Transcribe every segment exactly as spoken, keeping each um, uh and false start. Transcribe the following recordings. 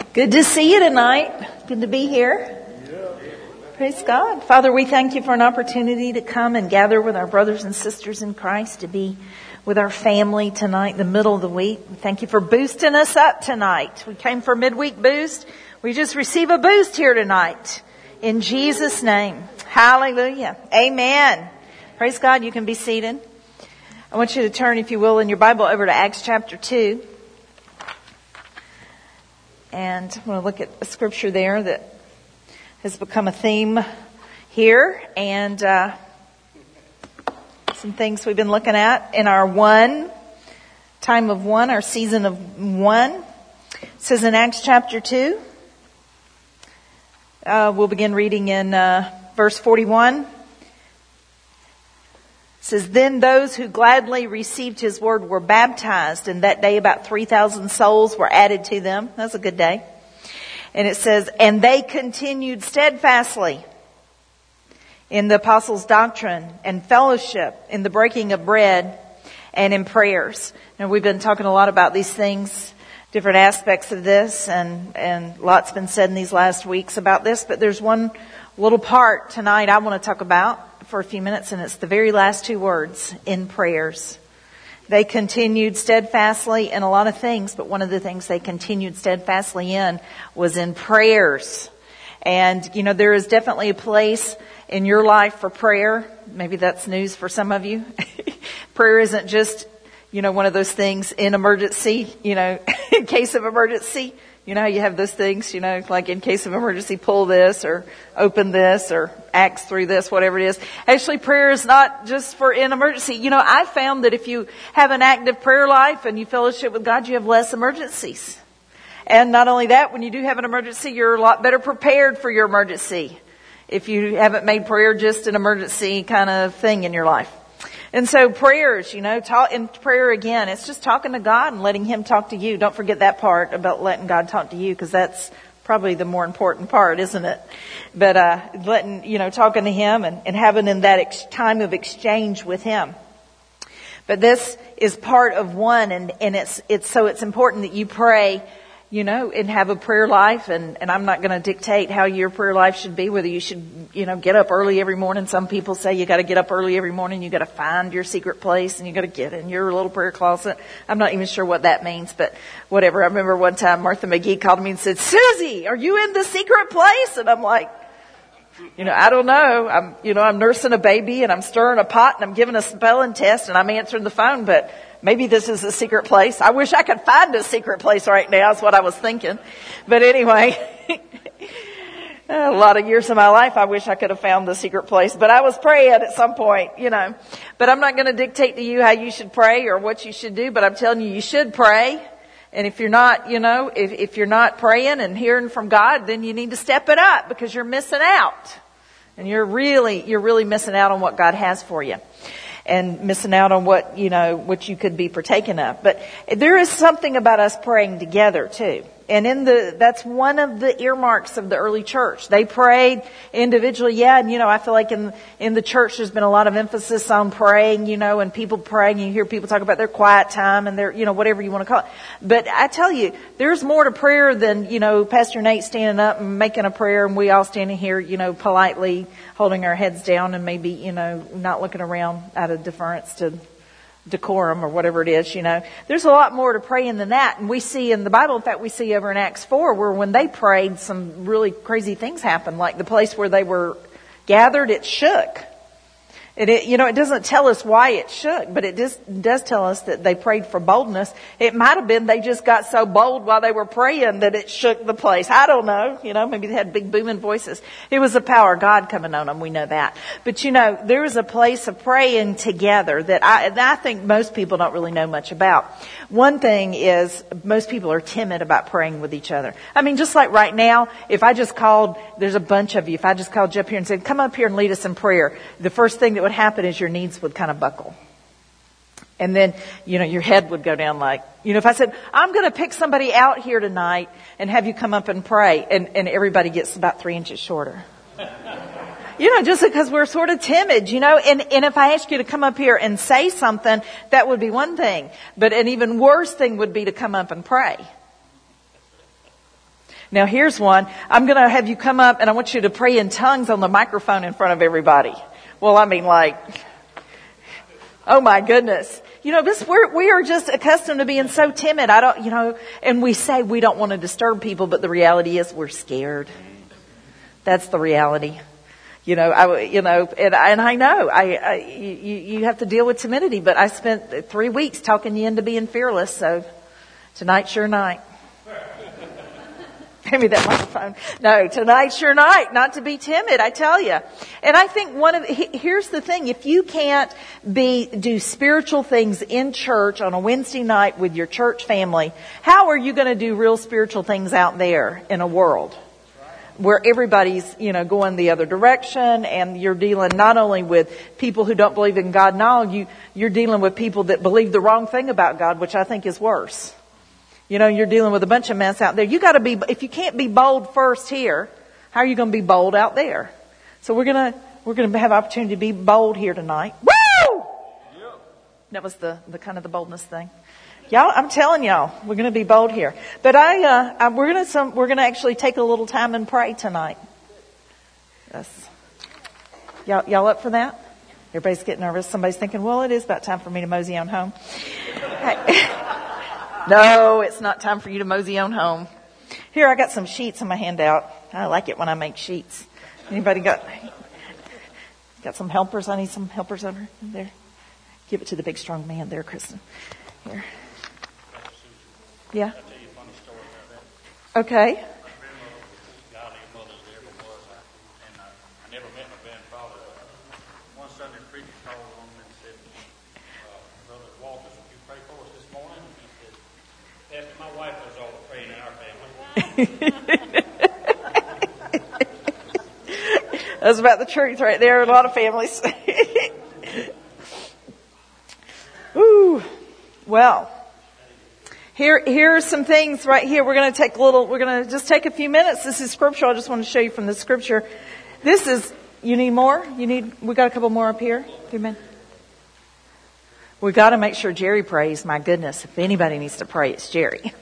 Good to see you tonight. Good to be here. Praise God. Father, we thank you for an opportunity to come and gather with our brothers and sisters in Christ, to be with our family tonight in the middle of the week. We thank you for boosting us up tonight. We came for midweek boost. We just receive a boost here tonight. In Jesus' name. Hallelujah. Amen. Praise God. You can be seated. I want you to turn, if you will, in your Bible over to Acts chapter two. And I'm going to look at a scripture there that has become a theme here. And uh, some things we've been looking at in our one, time of one, our season of one. It says in Acts chapter two. Uh, we'll begin reading in uh, verse forty-one. It says, "Then those who gladly received his word were baptized, and that day about three thousand souls were added to them." That's a good day. And it says, "And they continued steadfastly in the apostles' doctrine and fellowship, in the breaking of bread and in prayers." Now, we've been talking a lot about these things, different aspects of this, and, and lots been said in these last weeks about this, but there's one little part tonight I want to talk about for a few minutes, and it's the very last two words, in prayers. They continued steadfastly in a lot of things, but one of the things they continued steadfastly in was in prayers. And, you know, there is definitely a place in your life for prayer. Maybe that's news for some of you. Prayer isn't just, you know, one of those things in emergency, you know, in case of emergency. You know how you have those things, you know, like in case of emergency, pull this or open this or axe through this, whatever it is. Actually, prayer is not just for in emergency. You know, I found that if you have an active prayer life and you fellowship with God, you have less emergencies. And not only that, when you do have an emergency, you're a lot better prepared for your emergency if you haven't made prayer just an emergency kind of thing in your life. And so prayers, you know, talk in prayer again, it's just talking to God and letting Him talk to you. Don't forget that part about letting God talk to you, because that's probably the more important part, isn't it? But, uh, letting, you know, talking to Him and, and having in that ex- time of exchange with Him. But this is part of one, and, and it's, it's, so it's important that you pray, you know, and have a prayer life. And, and I'm not going to dictate how your prayer life should be, whether you should, you know, get up early every morning. Some people say you got to get up early every morning. You got to find your secret place and you got to get in your little prayer closet. I'm not even sure what that means, but whatever. I remember one time Martha McGee called me and said, "Susie, are you in the secret place?" And I'm like, you know, I don't know. I'm, you know, I'm nursing a baby and I'm stirring a pot and I'm giving a spelling test and I'm answering the phone, but maybe this is a secret place. I wish I could find a secret place right now, is what I was thinking. But anyway, a lot of years of my life, I wish I could have found the secret place. But I was praying at some point, you know. But I'm not going to dictate to you how you should pray or what you should do, but I'm telling you, you should pray. And if you're not, you know, if, if you're not praying and hearing from God, then you need to step it up, because you're missing out. And you're really, you're really missing out on what God has for you. And missing out on what, you know, what you could be partaking of. But there is something about us praying together too. And in the, that's one of the earmarks of the early church. They prayed individually. Yeah. And, you know, I feel like in, in the church, there's been a lot of emphasis on praying, you know, and people praying. You hear people talk about their quiet time and their, you know, whatever you want to call it. But I tell you, there's more to prayer than, you know, Pastor Nate standing up and making a prayer and we all standing here, you know, politely holding our heads down and maybe, you know, not looking around out of deference to decorum or whatever it is, you know. There's a lot more to praying than that. And we see in the Bible, in fact, we see over in Acts four, where when they prayed, some really crazy things happened. Like the place where they were gathered, it shook. It, it, you know, it doesn't tell us why it shook, but it just does tell us that they prayed for boldness. It might have been they just got so bold while they were praying that it shook the place. I don't know. You know, maybe they had big booming voices. It was the power of God coming on them. We know that. But, you know, there is a place of praying together that I, that I think most people don't really know much about. One thing is most people are timid about praying with each other. I mean, just like right now, if I just called, there's a bunch of you, if I just called you up here and said, "Come up here and lead us in prayer," the first thing that would happen is your knees would kind of buckle. And then, you know, your head would go down like, you know, if I said, "I'm going to pick somebody out here tonight and have you come up and pray," and, and everybody gets about three inches shorter. You know, just because we're sort of timid, you know, and, and if I ask you to come up here and say something, that would be one thing. But an even worse thing would be to come up and pray. Now here's one. I'm going to have you come up and I want you to pray in tongues on the microphone in front of everybody. Well, I mean like, oh my goodness. You know, this, we're, we are just accustomed to being so timid. I don't, you know, and we say we don't want to disturb people, but the reality is we're scared. That's the reality. You know, I, you know, and, and I know I, I you, you have to deal with timidity, but I spent three weeks talking you into being fearless. So tonight's your night. Give me that microphone. No, tonight's your night not to be timid, I tell you. And I think one of, here's the thing, if you can't be, do spiritual things in church on a Wednesday night with your church family, how are you going to do real spiritual things out there in a world where everybody's, you know, going the other direction and you're dealing not only with people who don't believe in God and all, you, you're dealing with people that believe the wrong thing about God, which I think is worse. You know, you're dealing with a bunch of mess out there. You got to be, if you can't be bold first here, how are you going to be bold out there? So we're going to, we're going to have opportunity to be bold here tonight. Woo! That was the, the kind of the boldness thing. Y'all, I'm telling y'all, we're going to be bold here. But I, uh, I we're going to, some, we're going to actually take a little time and pray tonight. Yes. Y'all, y'all up for that? Everybody's getting nervous. Somebody's thinking, well, it is about time for me to mosey on home. No, it's not time for you to mosey on home. Here, I got some sheets in my handout. I like it when I make sheets. Anybody got got some helpers? I need some helpers over there. Give it to the big strong man there, Kristen. Here. Yeah. Okay. That's about the truth right there in a lot of families. Ooh. Well, here, here are some things right here. We're going to take a little, we're going to just take a few minutes. This is scriptural. I just want to show you from the scripture. This is, you need more? You need, we got a couple more up here. Amen. We got to make sure Jerry prays. My goodness. If anybody needs to pray, it's Jerry.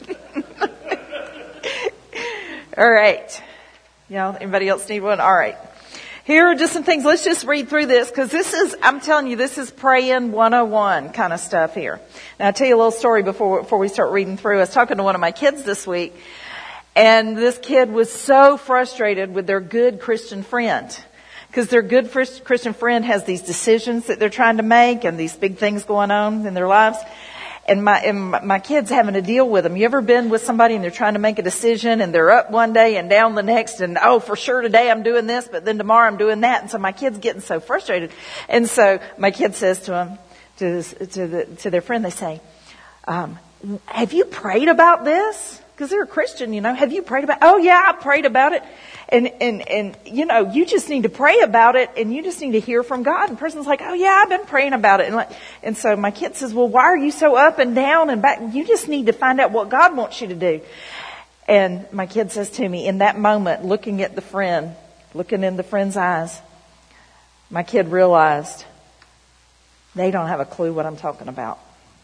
All right. Y'all, anybody else need one? All right. Here are just some things. Let's just read through this because this is, I'm telling you, this is praying one oh one kind of stuff here. Now, I'll tell you a little story before, before we start reading through. I was talking to one of my kids this week, and this kid was so frustrated with their good Christian friend because their good Christian friend has these decisions that they're trying to make and these big things going on in their lives. And my, and my kid's having to deal with them. You ever been with somebody and they're trying to make a decision and they're up one day and down the next and, oh, for sure today I'm doing this, but then tomorrow I'm doing that. And so my kid's getting so frustrated. And so my kid says to him, to, this, to, the, to their friend, they say, um, have you prayed about this? Because they're a Christian, you know. Have you prayed about, oh yeah, I prayed about it. And, and, and, you know, you just need to pray about it and you just need to hear from God. And the person's like, oh yeah, I've been praying about it. And like, and so my kid says, well, why are you so up and down and back? You just need to find out what God wants you to do. And my kid says to me in that moment, looking at the friend, looking in the friend's eyes, my kid realized they don't have a clue what I'm talking about.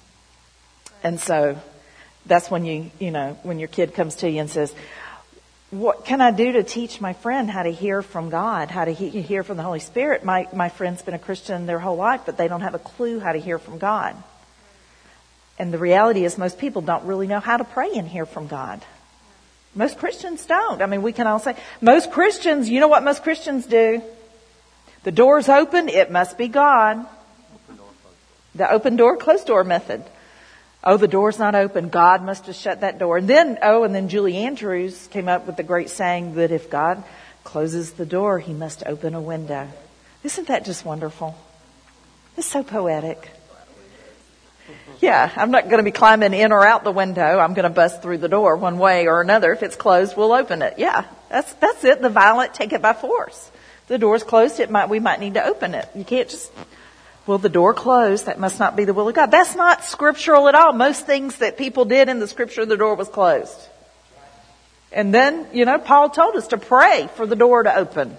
And so that's when you, you know, when your kid comes to you and says, what can I do to teach my friend how to hear from God, how to he- hear from the Holy Spirit? My, my friend's been a Christian their whole life, but they don't have a clue how to hear from God. And the reality is most people don't really know how to pray and hear from God. Most Christians don't. I mean, we can all say, most Christians, you know what most Christians do? The door's open, it must be God. The open door, closed door method. Oh, the door's not open. God must have shut that door. And then, oh, and then Julie Andrews came up with the great saying that if God closes the door, he must open a window. Isn't that just wonderful? It's so poetic. Yeah, I'm not going to be climbing in or out the window. I'm going to bust through the door one way or another. If it's closed, we'll open it. Yeah, that's that's it. The violent take it by force. The door's closed. It might we might need to open it. You can't just... Will the door close? That must not be the will of God. That's not scriptural at all. Most things that people did in the scripture, the door was closed. And then, you know, Paul told us to pray for the door to open.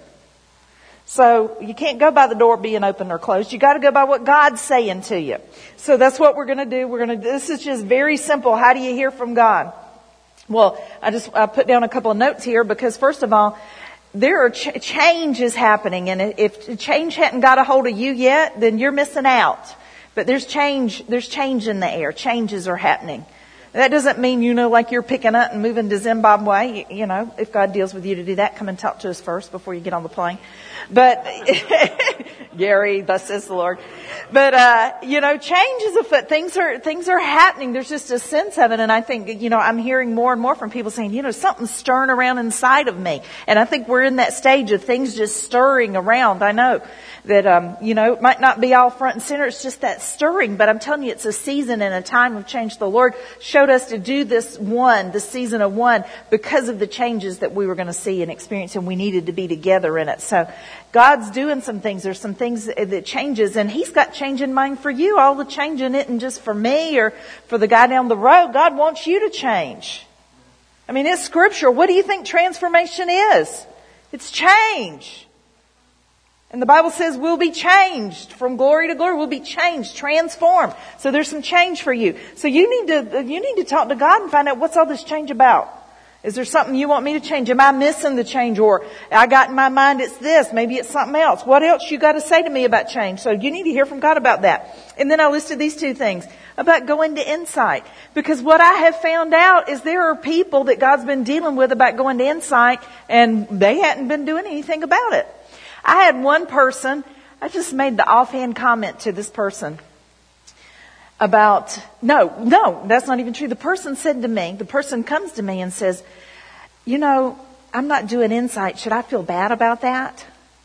So you can't go by the door being open or closed. You got to go by what God's saying to you. So that's what we're going to do. We're going to, this is just very simple. How do you hear from God? Well, I just I put down a couple of notes here because, first of all, there are ch- change is happening, and if change hadn't got a hold of you yet, then you're missing out. But there's change. There's change in the air. Changes are happening. That doesn't mean, you know, like you're picking up and moving to Zimbabwe. You, you know, if God deals with you to do that, come and talk to us first before you get on the plane. But Gary, thus says the Lord. But, uh, you know, change is afoot. Things are, things are happening. There's just a sense of it. And I think, you know, I'm hearing more and more from people saying, you know, something's stirring around inside of me. And I think we're in that stage of things just stirring around. I know that, um, you know, it might not be all front and center. It's just that stirring. But I'm telling you, it's a season and a time of change. The Lord showed us to do this one, the season of one, because of the changes that we were going to see and experience, and we needed to be together in it. So God's doing some things. There's some things that changes, and He's got change in mind for you. All the change in it, and just for me or for the guy down the road. God wants you to change. I mean, it's scripture. What do you think transformation is? It's change. And the Bible says we'll be changed from glory to glory. We'll be changed, transformed. So there's some change for you. So you need to, you need to talk to God and find out, what's all this change about? Is there something you want me to change? Am I missing the change? Or I got in my mind it's this. Maybe it's something else. What else you got to say to me about change? So you need to hear from God about that. And then I listed these two things about going to insight. Because what I have found out is there are people that God's been dealing with about going to insight, and they hadn't been doing anything about it. I had one person, I just made the offhand comment to this person about, no, no, that's not even true. The person said to me, the person comes to me and says, you know, I'm not doing insight. Should I feel bad about that?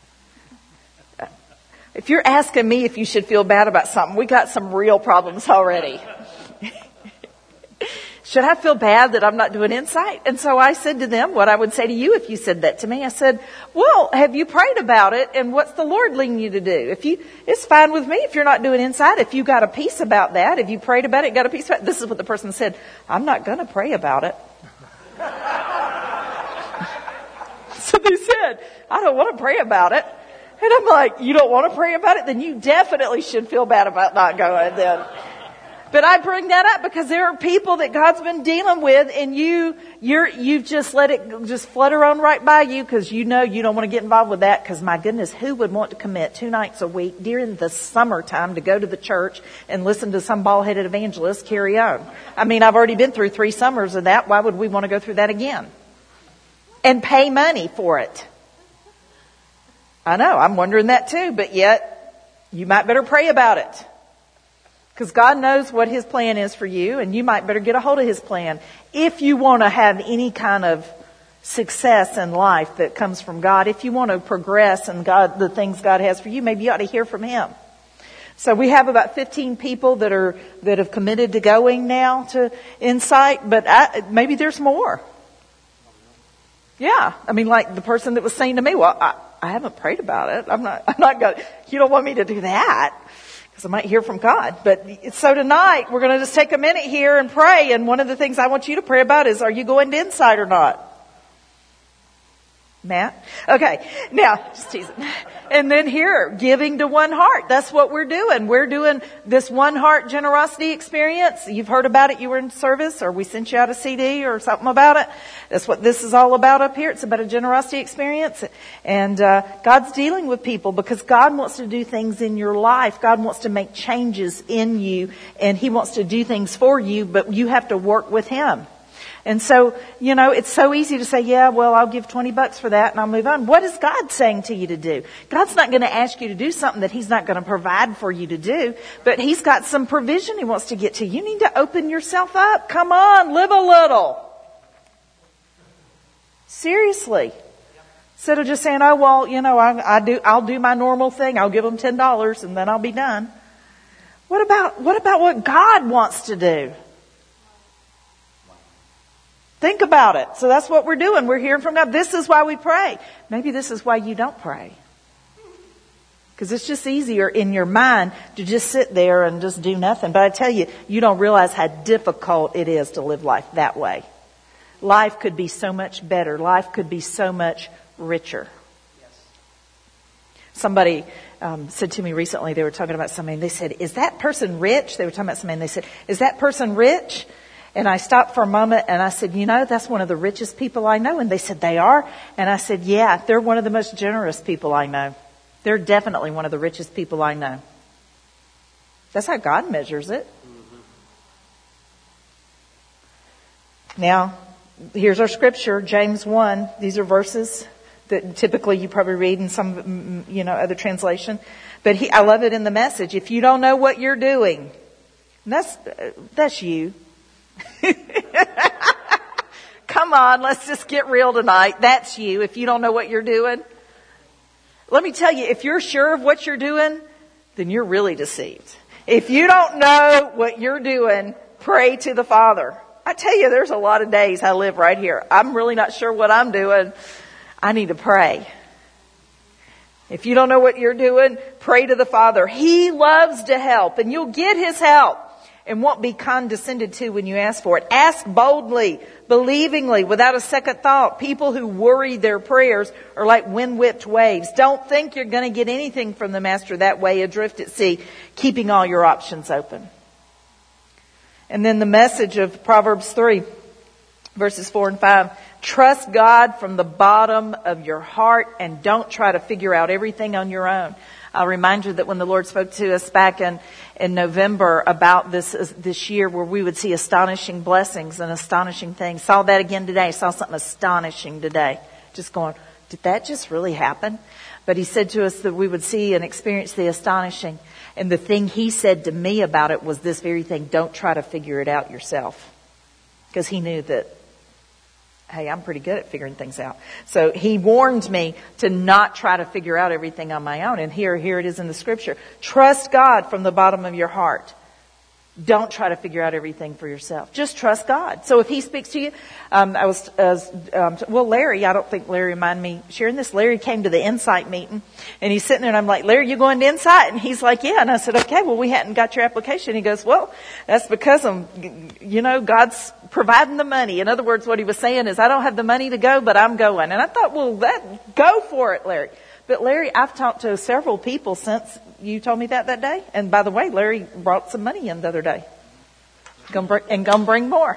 If you're asking me if you should feel bad about something, we got some real problems already. Should I feel bad that I'm not doing insight? And so I said to them what I would say to you if you said that to me. I said, well, have you prayed about it? And what's the Lord leading you to do? If you, it's fine with me if you're not doing insight. If you got a peace about that, if you prayed about it, got a peace about it. This is what the person said. I'm not going to pray about it. So they said, I don't want to pray about it. And I'm like, you don't want to pray about it? Then you definitely should feel bad about not going then. But I bring that up because there are people that God's been dealing with, and you, you're, you've just let it just flutter on right by you because you know you don't want to get involved with that. Because my goodness, who would want to commit two nights a week during the summertime to go to the church and listen to some bald-headed evangelist carry on? I mean, I've already been through three summers of that. Why would we want to go through that again? And pay money for it. I know, I'm wondering that too, but yet you might better pray about it. Because God knows what His plan is for you, and you might better get a hold of His plan. If you want to have any kind of success in life that comes from God, if you want to progress in God, the things God has for you, maybe you ought to hear from Him. So we have about fifteen people that are that have committed to going now to Insight, but I, maybe there's more. Yeah, I mean, like the person that was saying to me, well, I, I haven't prayed about it. I'm not. I'm not going. You don't want me to do that. Because I might hear from God. But so tonight, we're going to just take a minute here and pray. And one of the things I want you to pray about is, are you going to Insight or not? Matt? Okay. Now, just teasing. And then here, giving to One Heart. That's what we're doing. We're doing this One Heart generosity experience. You've heard about it. You were in service, or we sent you out a C D or something about it. That's what this is all about up here. It's about a generosity experience. And uh, God's dealing with people because God wants to do things in your life. God wants to make changes in you, and He wants to do things for you, but you have to work with Him. And so, you know, it's so easy to say, yeah, well, I'll give twenty bucks for that and I'll move on. What is God saying to you to do? God's not going to ask you to do something that He's not going to provide for you to do, but He's got some provision He wants to get to. You need to open yourself up. Come on, live a little. Seriously. Instead of just saying, oh, well, you know, I, I do, I'll do my normal thing. I'll give them ten dollars and then I'll be done. What about, what about what God wants to do? Think about it. So that's what we're doing. We're hearing from God. This is why we pray. Maybe this is why you don't pray. Because it's just easier in your mind to just sit there and just do nothing. But I tell you, you don't realize how difficult it is to live life that way. Life could be so much better. Life could be so much richer. Somebody um, said to me recently, they were talking about somebody, and they said, is that person rich? They were talking about somebody, and they said, is that person rich? And I stopped for a moment and I said, you know, that's one of the richest people I know. And they said, they are? And I said, yeah, they're one of the most generous people I know. They're definitely one of the richest people I know. That's how God measures it. Now, here's our scripture, James one. These are verses that typically you probably read in some, you know, other translation. But he, I love it in the Message. If you don't know what you're doing, that's, that's you. Come on, let's just get real tonight. That's you. If you don't know what you're doing. Let me tell you, if you're sure of what you're doing, then you're really deceived. If you don't know what you're doing, pray to the Father. I tell you, there's a lot of days I live right here. I'm really not sure what I'm doing. I need to pray. If you don't know what you're doing, pray to the Father. He loves to help, and you'll get His help and won't be condescended to when you ask for it. Ask boldly, believingly, without a second thought. People who worry their prayers are like wind-whipped waves. Don't think you're going to get anything from the Master that way, adrift at sea, keeping all your options open. And then the Message of Proverbs three, verses four and five. Trust God from the bottom of your heart and don't try to figure out everything on your own. I'll remind you that when the Lord spoke to us back in, in November about this this year where we would see astonishing blessings and astonishing things. Saw that again today. Saw something astonishing today. Just going, did that just really happen? But He said to us that we would see and experience the astonishing. And the thing He said to me about it was this very thing. Don't try to figure it out yourself. Because He knew that, hey, I'm pretty good at figuring things out. So He warned me to not try to figure out everything on my own. And here, here it is in the scripture. Trust God from the bottom of your heart. Don't try to figure out everything for yourself. Just trust God. So if He speaks to you, um, I was, uh, um, well, Larry, I don't think Larry minded me sharing this. Larry came to the Insight meeting and he's sitting there and I'm like, Larry, you going to Insight? And he's like, yeah. And I said, okay, well, we hadn't got your application. He goes, well, that's because I'm, you know, God's providing the money. In other words, what he was saying is I don't have the money to go, but I'm going. And I thought, well, that, go for it, Larry. But Larry, I've talked to several people since you told me that that day. And by the way, Larry brought some money in the other day. Gonna bring, and gonna bring more.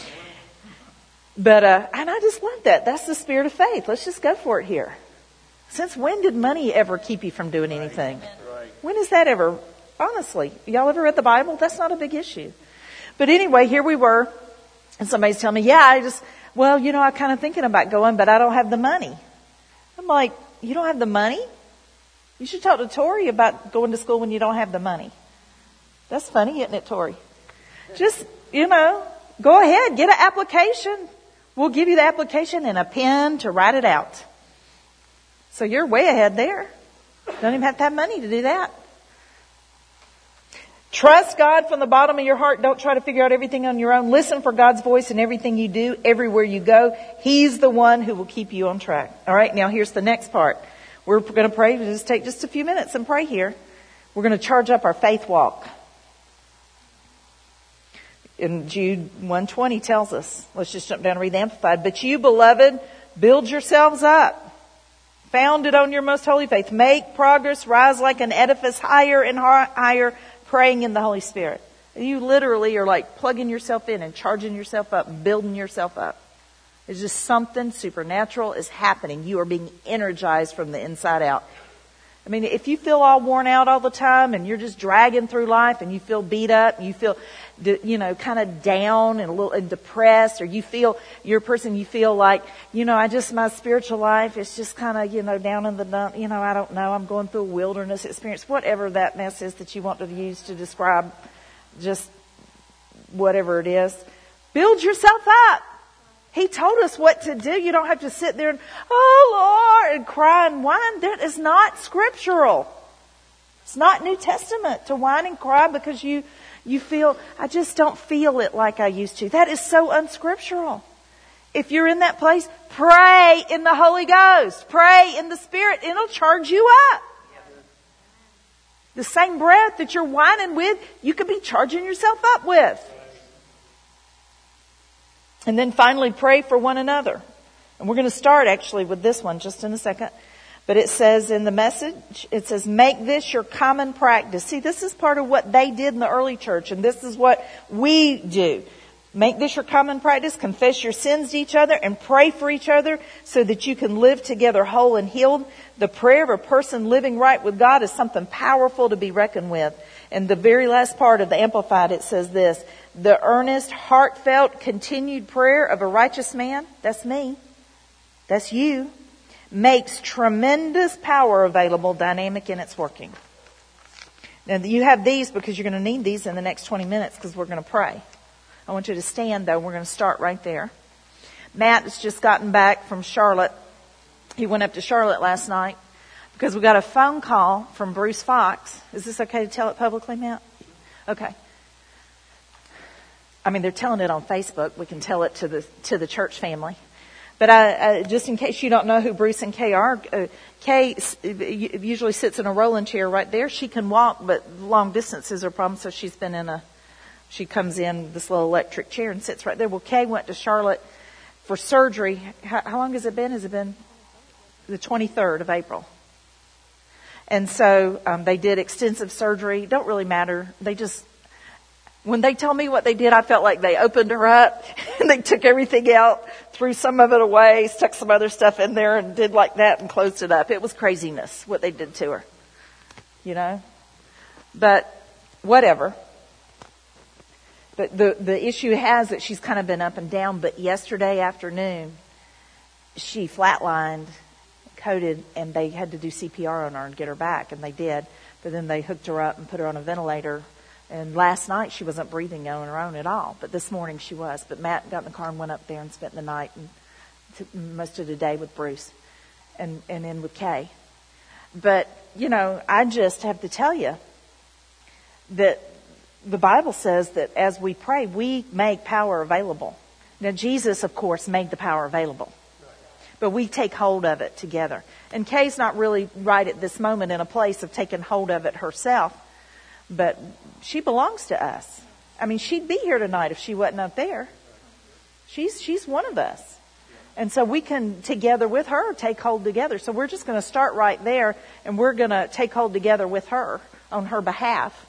But, uh, and I just love that. That's the spirit of faith. Let's just go for it here. Since when did money ever keep you from doing anything? Right. When is that ever? Honestly, y'all ever read the Bible? That's not a big issue. But anyway, here we were. And somebody's telling me, yeah, I just, well, you know, I'm kind of thinking about going, but I don't have the money. I'm like, you don't have the money? You should talk to Tori about going to school when you don't have the money. That's funny, isn't it, Tori? Just, you know, go ahead, get an application. We'll give you the application and a pen to write it out. So you're way ahead there. Don't even have to have money to do that. Trust God from the bottom of your heart. Don't try to figure out everything on your own. Listen for God's voice in everything you do, everywhere you go. He's the one who will keep you on track. All right, now here's the next part. We're going to pray. We'll just take just a few minutes and pray here. We're going to charge up our faith walk. In Jude one twenty tells us, let's just jump down and read the Amplified. But you, beloved, build yourselves up, founded on your most holy faith. Make progress, rise like an edifice higher and higher, praying in the Holy Spirit. You literally are like plugging yourself in and charging yourself up, building yourself up. It's just something supernatural is happening. You are being energized from the inside out. I mean, if you feel all worn out all the time and you're just dragging through life and you feel beat up, and you feel, you know, kind of down and a little and depressed, or you feel, you're a person you feel like, you know, I just, my spiritual life is just kind of, you know, down in the dump, you know, I don't know, I'm going through a wilderness experience, whatever that mess is that you want to use to describe just whatever it is. Build yourself up. He told us what to do. You don't have to sit there and, oh Lord, and cry and whine. That is not scriptural. It's not New Testament to whine and cry because you, you feel, I just don't feel it like I used to. That is so unscriptural. If you're in that place, pray in the Holy Ghost. Pray in the Spirit. It'll charge you up. The same breath that you're whining with, you could be charging yourself up with. And then finally, pray for one another. And we're going to start actually with this one just in a second. But it says in the Message, it says, make this your common practice. See, this is part of what they did in the early church, and this is what we do. Make this your common practice. Confess your sins to each other and pray for each other so that you can live together whole and healed. The prayer of a person living right with God is something powerful to be reckoned with. And the very last part of the Amplified, it says this: the earnest, heartfelt, continued prayer of a righteous man, that's me, that's you, makes tremendous power available, dynamic in its working. Now, you have these because you're going to need these in the next twenty minutes because we're going to pray. I want you to stand, though. We're going to start right there. Matt has just gotten back from Charlotte. He went up to Charlotte last night because we got a phone call from Bruce Fox. Is this okay to tell it publicly, Matt? Okay. I mean, they're telling it on Facebook. We can tell it to the to the church family. But I, I, just in case you don't know who Bruce and Kay are, uh, Kay usually sits in a rolling chair right there. She can walk, but long distance is her problem, so she's been in a... She comes in this little electric chair and sits right there. Well, Kay went to Charlotte for surgery. How, how long has it been? Has it been the twenty-third of April? And so um, they did extensive surgery. Don't really matter. They just, when they tell me what they did, I felt like they opened her up and they took everything out, threw some of it away, stuck some other stuff in there and did like that and closed it up. It was craziness what they did to her, you know. But whatever. But the, the issue has that she's kind of been up and down. But yesterday afternoon, she flatlined, coded, and they had to do C P R on her and get her back. And they did. But then they hooked her up and put her on a ventilator. And last night she wasn't breathing on her own at all. But this morning she was. But Matt got in the car and went up there and spent the night and took most of the day with Bruce and, and then with Kay. But, you know, I just have to tell you that the Bible says that as we pray, we make power available. Now, Jesus, of course, made the power available. But we take hold of it together. And Kay's not really right at this moment in a place of taking hold of it herself. But she belongs to us. I mean, she'd be here tonight if she wasn't up there. She's, she's one of us. And so we can, together with her, take hold together. So we're just going to start right there. And we're going to take hold together with her on her behalf.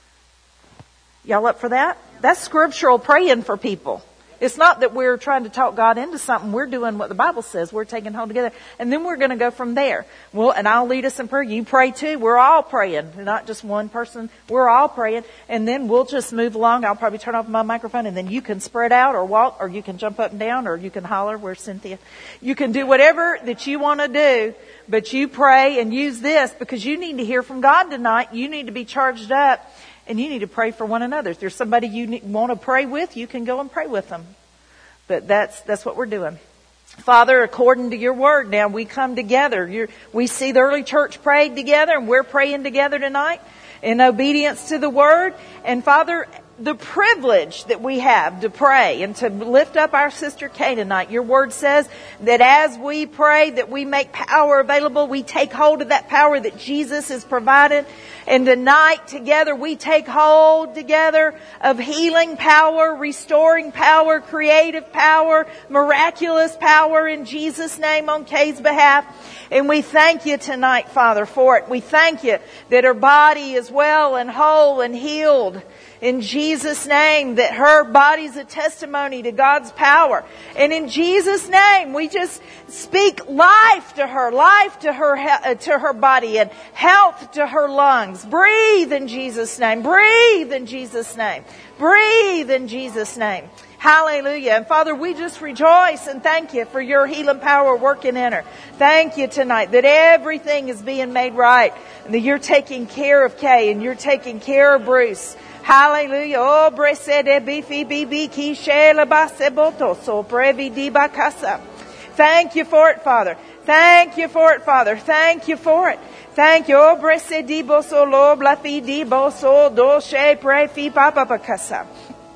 Y'all up for that? That's scriptural praying for people. It's not that we're trying to talk God into something. We're doing what the Bible says. We're taking hold together. And then we're going to go from there. Well, and I'll lead us in prayer. You pray too. We're all praying. Not just one person. We're all praying. And then we'll just move along. I'll probably turn off my microphone and then you can spread out or walk or you can jump up and down or you can holler. Where's Cynthia? You can do whatever that you want to do. But you pray and use this because you need to hear from God tonight. You need to be charged up. And you need to pray for one another. If there's somebody you need, want to pray with, you can go and pray with them. But that's that's what we're doing. Father, according to your word, now we come together. You're, we see the early church prayed together, and we're praying together tonight in obedience to the word. And Father, the privilege that we have to pray and to lift up our sister Kay tonight. Your word says that as we pray, that we make power available. We take hold of that power that Jesus has provided. And tonight together we take hold together of healing power, restoring power, creative power, miraculous power in Jesus' name on Kay's behalf. And we thank you tonight, Father, for it. We thank you that her body is well and whole and healed. In Jesus' name, that her body's a testimony to God's power. And in Jesus' name, we just speak life to her, life to her, uh, to her body and health to her lungs. Breathe in Jesus' name. Breathe in Jesus' name. Breathe in Jesus' name. Hallelujah. And Father, we just rejoice and thank you for your healing power working in her. Thank you tonight that everything is being made right and that you're taking care of Kay and you're taking care of Bruce. Hallelujah. Oh, brese de bifi bibi ki shela baseboto so brevi di bakasa. Thank you for it, Father. Thank you for it, Father. Thank you for it. Thank you. Oh, brese di boso lo blafi di boso do she prefi papa bakasa.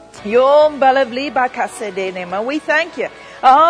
Yom balabli bakase de nema. We thank you. All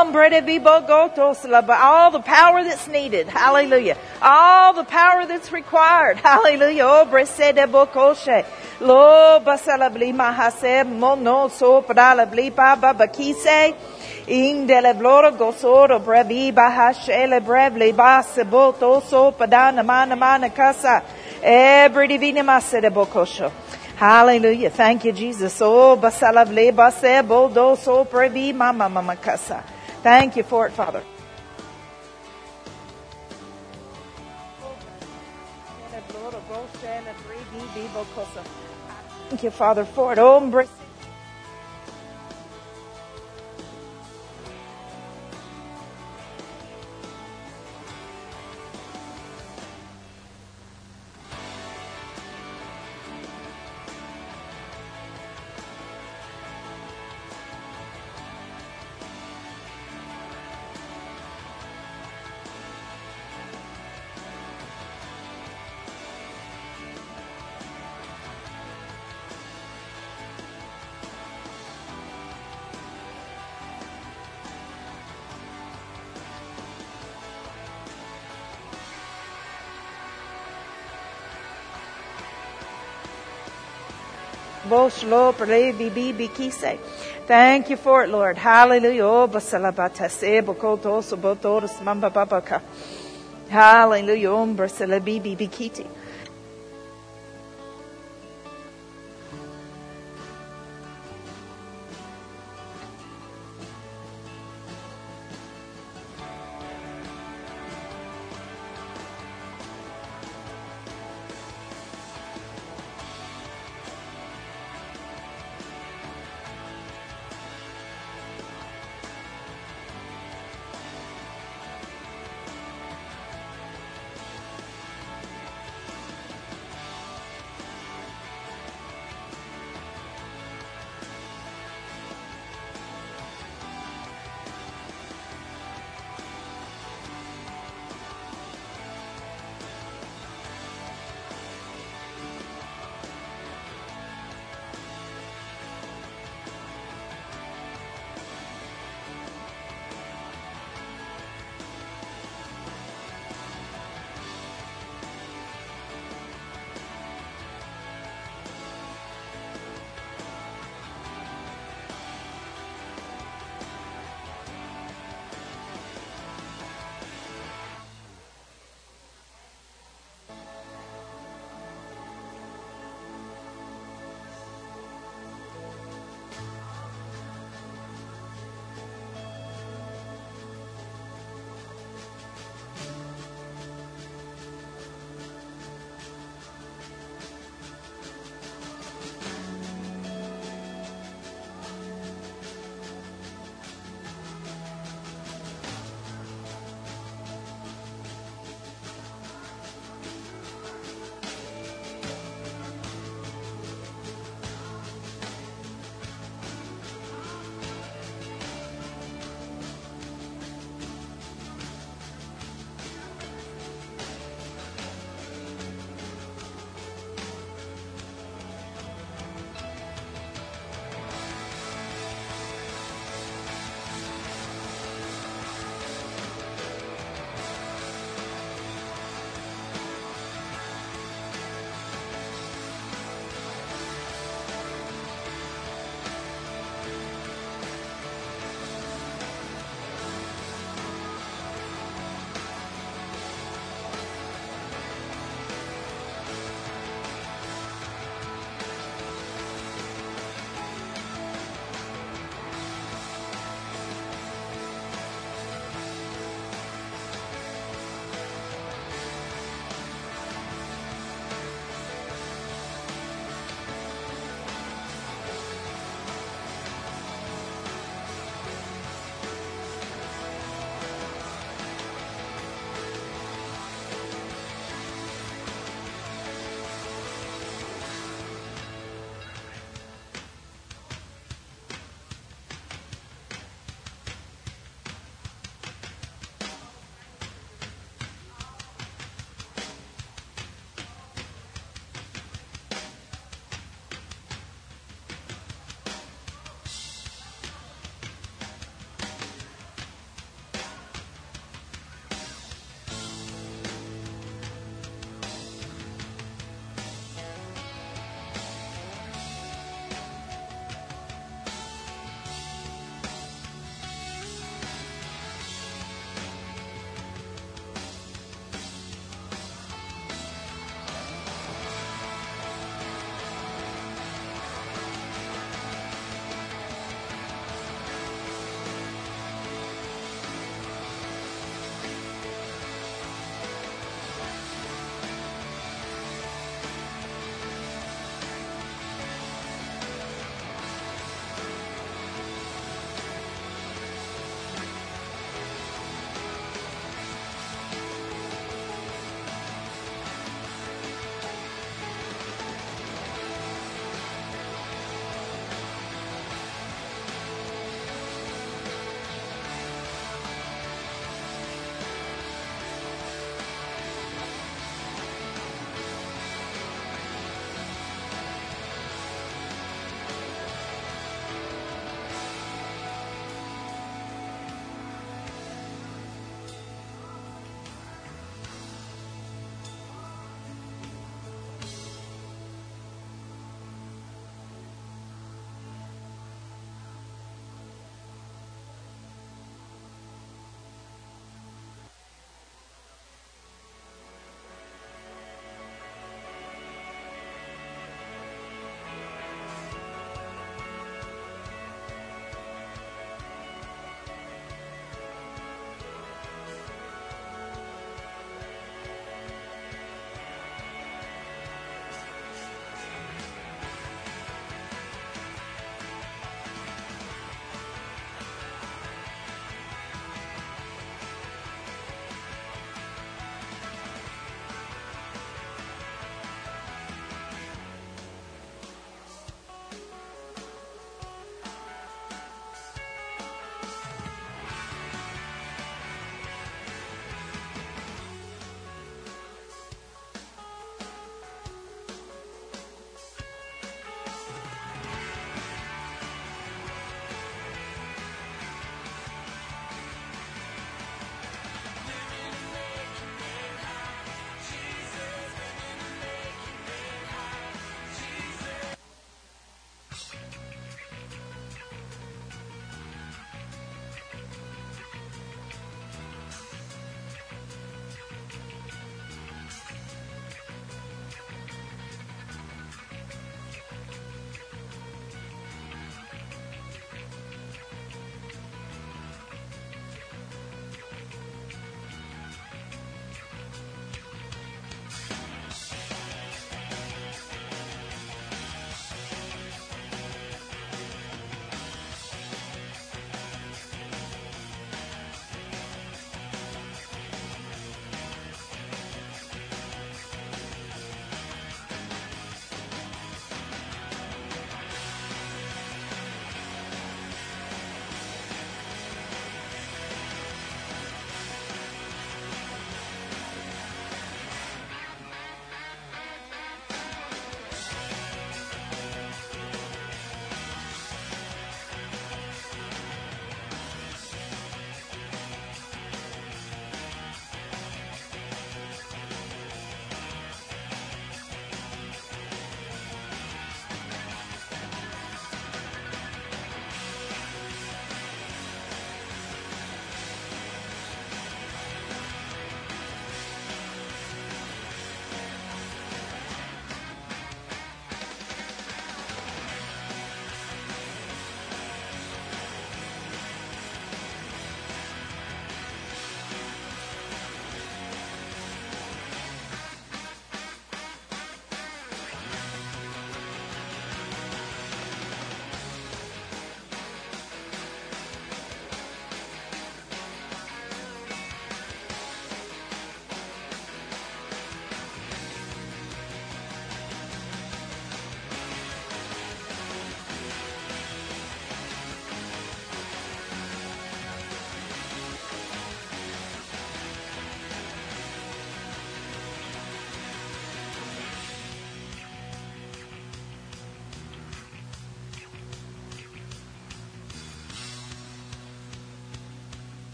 the power that's needed. Hallelujah. All the power that's required. Hallelujah. Oh, brese de bokoshe. Lo basalabli mahase mono so padalabli baba bakise indele bloro gosoro brevi bahashele brevli baseboto so padana mana mana casa every divina mase de bokosho. Hallelujah. Thank you, Jesus. Oh, basalavle base boldo so prebi mama mama kasa. Thank you for it, Father. Thank you, Father, for it. Oh, Thank you for it, Lord. Hallelujah. Hallelujah.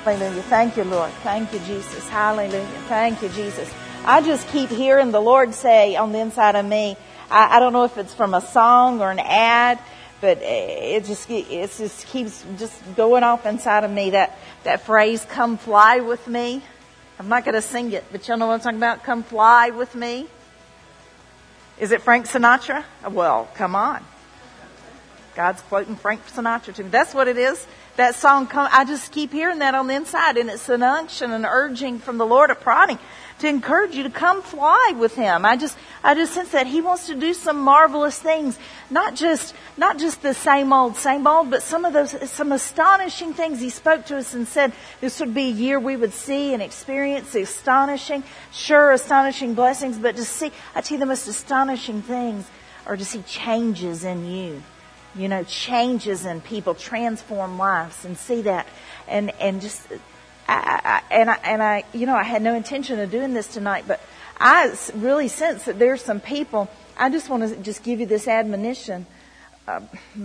Hallelujah. Thank you, Lord. Thank you, Jesus. Hallelujah. Thank you, Jesus. I just keep hearing the Lord say on the inside of me, I, I don't know if it's from a song or an ad, but it just it just keeps just going off inside of me, that, that phrase, come fly with me. I'm not going to sing it, but y'all know what I'm talking about? Come fly with me. Is it Frank Sinatra? Well, come on. God's quoting Frank Sinatra to me. That's what it is. That song, come, I just keep hearing that on the inside, and it's an unction, an urging from the Lord, a prodding to encourage you to come fly with Him. I just, I just sense that He wants to do some marvelous things, not just, not just the same old, same old, but some of those, some astonishing things He spoke to us and said this would be a year we would see and experience the astonishing, sure, astonishing blessings, but to see, I tell you, the most astonishing things are to see changes in you. You know, changes in people, transform lives, and see that, and and just, I, I, and I and I, you know, I had no intention of doing this tonight, but I really sense that there's some people. I just want to just give you this admonition. Uh,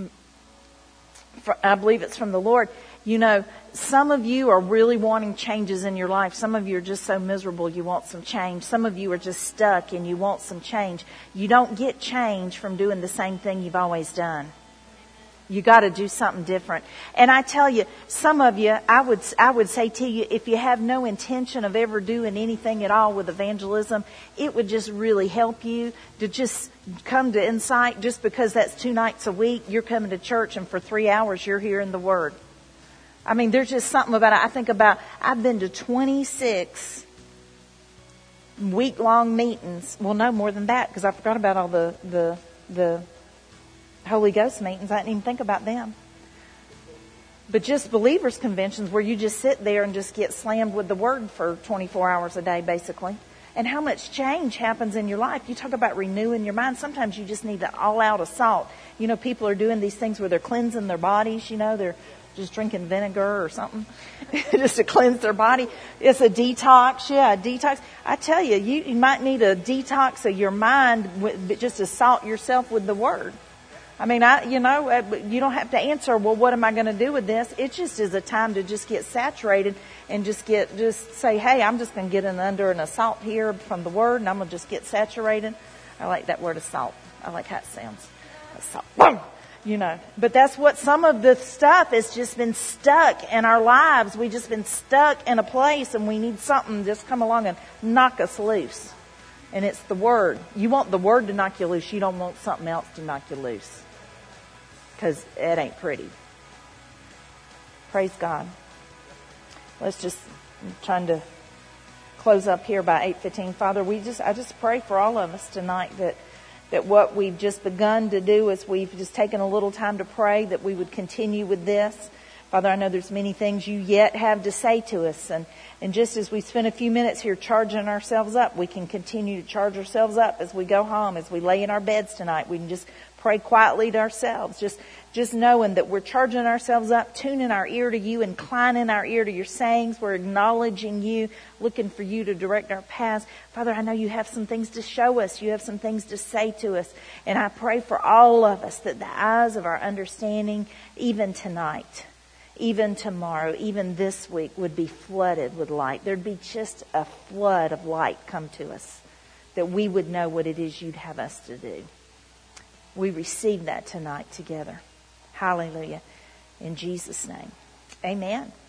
for, I believe it's from the Lord. You know, some of you are really wanting changes in your life. Some of you are just so miserable you want some change. Some of you are just stuck and you want some change. You don't get change from doing the same thing you've always done. You got to do something different. And I tell you, some of you, I would I would say to you, if you have no intention of ever doing anything at all with evangelism, it would just really help you to just come to Insight, just because that's two nights a week. You're coming to church, and for three hours you're hearing the Word. I mean, there's just something about it. I think about, I've been to twenty-six week-long meetings. Well, no, more than that, because I forgot about all the the the Holy Ghost meetings. I didn't even think about them. But just believers conventions where you just sit there and just get slammed with the Word for twenty-four hours a day, basically. And how much change happens in your life. You talk about renewing your mind. Sometimes you just need an all-out assault. You know, people are doing these things where they're cleansing their bodies. You know, they're just drinking vinegar or something just to cleanse their body. It's a detox. Yeah, a detox. I tell you, you, you might need a detox of your mind, with, just assault yourself with the Word. I mean, I, you know, you don't have to answer, well, what am I going to do with this? It just is a time to just get saturated and just get, just say, hey, I'm just going to get in under an assault here from the Word, and I'm going to just get saturated. I like that word, assault. I like how it sounds. Assault. Boom! You know, but that's what some of the stuff has just been stuck in our lives. We've just been stuck in a place, and we need something just come along and knock us loose. And it's the Word. You want the Word to knock you loose. You don't want something else to knock you loose. Because it ain't pretty. Praise God. Let's just, I'm trying to close up here by eight fifteen. Father, we just, I just pray for all of us tonight that, that what we've just begun to do is we've just taken a little time to pray, that we would continue with this. Father, I know there's many things you yet have to say to us. And, and just as we spend a few minutes here charging ourselves up, we can continue to charge ourselves up as we go home, as we lay in our beds tonight. We can just pray quietly to ourselves, just just knowing that we're charging ourselves up, tuning our ear to you, inclining our ear to your sayings. We're acknowledging you, looking for you to direct our paths. Father, I know you have some things to show us. You have some things to say to us. And I pray for all of us that the eyes of our understanding, even tonight, even tomorrow, even this week, would be flooded with light. There'd be just a flood of light come to us, that we would know what it is you'd have us to do. We receive that tonight together. Hallelujah. In Jesus' name. Amen.